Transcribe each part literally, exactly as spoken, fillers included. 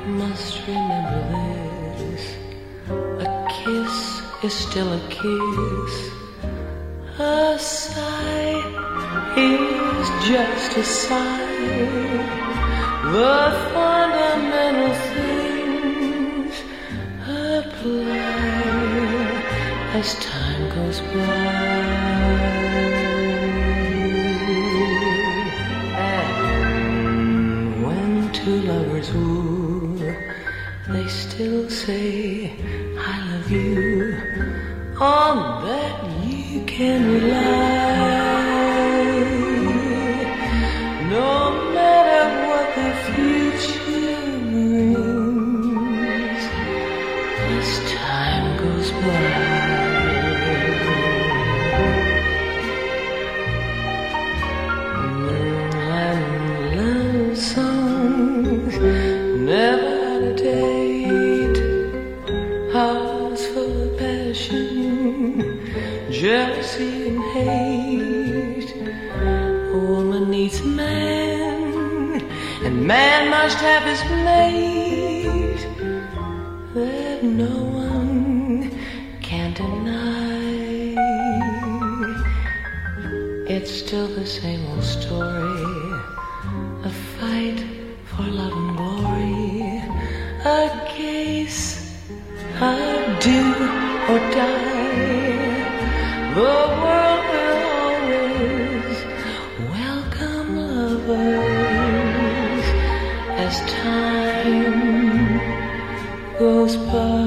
must remember this. A kiss is still a kiss. A sigh is just a sigh. The fundamental things apply as time goes by. And when two lovers woo, they still say, I love you. On that you can rely. No matter what the future brings, as time goes by. And love songs never had a date. Hearts full of passion, jealousy and hate. A woman needs a man, and man must have his mate. That no one can deny. It's still the same old story. A fight for love and glory. A case of do or die. The world will always welcome lovers as time goes by.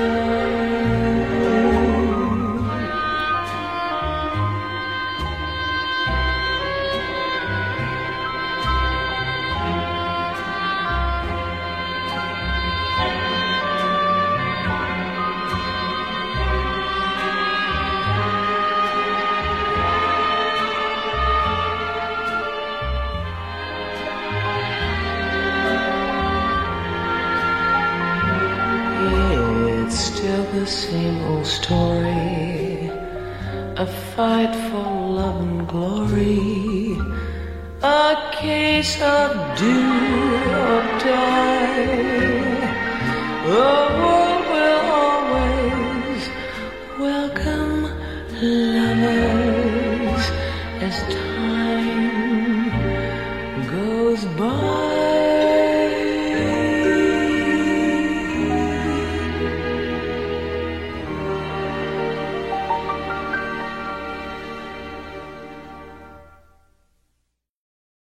The same old story, a fight for love and glory, a case of do or die. Oh,